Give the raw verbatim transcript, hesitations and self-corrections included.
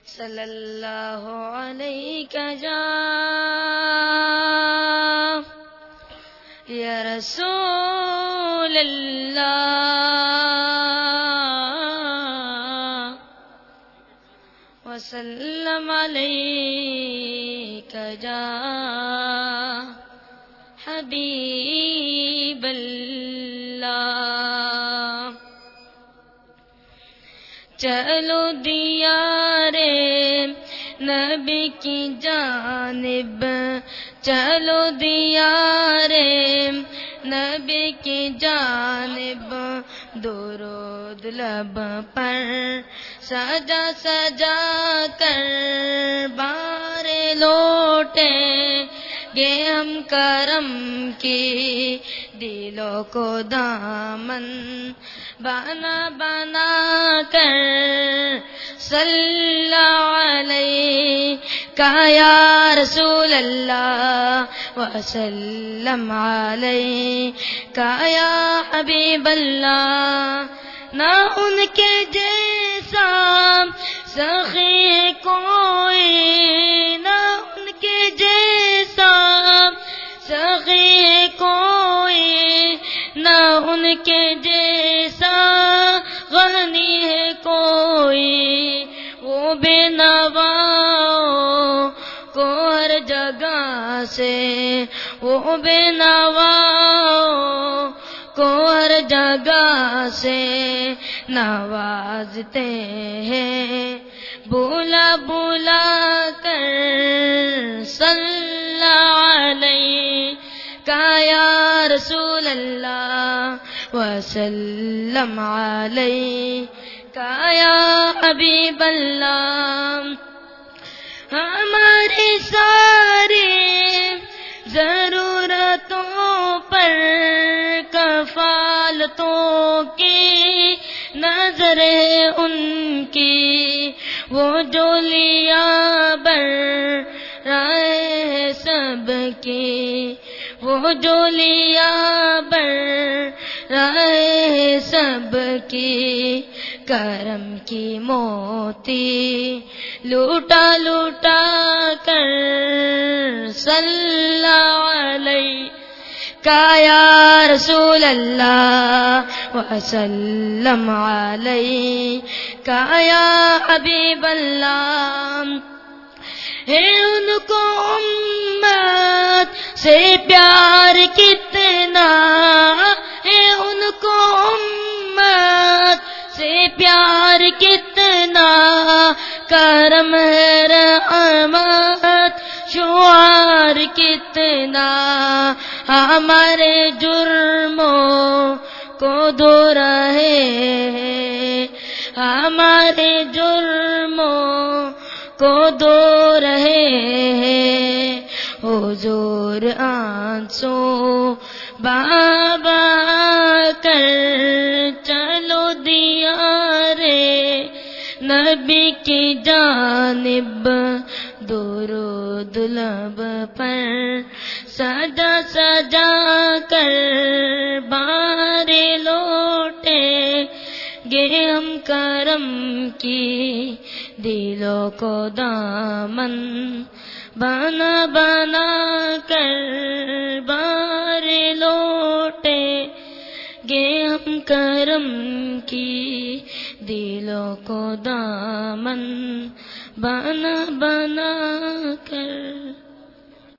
صلی اللہ علیہ جا یا رسول اللہ وسلم علیک جا حبیب اللہ چلو دیار نبی کی جانب چلو دیار نبی کی جانب درود لب پر سجا سجا کر بار لوٹے گے ہم کرم کی دلوں کو دامن بنا بنا کر صلی علیہ یا رسول اللہ وسلم علیہ یا حبیب اللہ نہ ان کے جیسا سخی کوئی نہ ان کے جیسا سخی کوئی نہ ان کے جیسا غنی ہے کوئی وہ بے نواؤں کو ہر جگہ سے وہ بے نواؤں کو ہر جگہ سے نوازتے ہیں بولا بولا کر صلی علیہ یا رسول اللہ وسلم علیہ یا حبیب اللہ ہماری ساری ضرورتوں پر کفالتوں کی نظر ہے ان کی وہ جو لیا بر رائے سب کی وہ جو لیا بر رائے سب کی کرم کی موتی لوٹا لوٹا کر صلی علیہ یا رسول اللہ وسلم علیہ یا حبیب اللہ ہے ان کو امت سے پیار کتنا ہے ان کو امت سے پیار کتنا کرم ہے رحمت شعار کتنا ہمارے جرموں کو دھو رہے ہیں ہمارے جرموں کو دھو رہے ہیں حضور آنسو بابا کر چلو دیار نبی کی جانب درود لب پر سجا سجا کر بار لوٹے گے ہم کرم کی دلوں کو دامن بنا بنا کر بار لوٹے گے ہم کرم کی دلوں کو دامن بنا بنا کر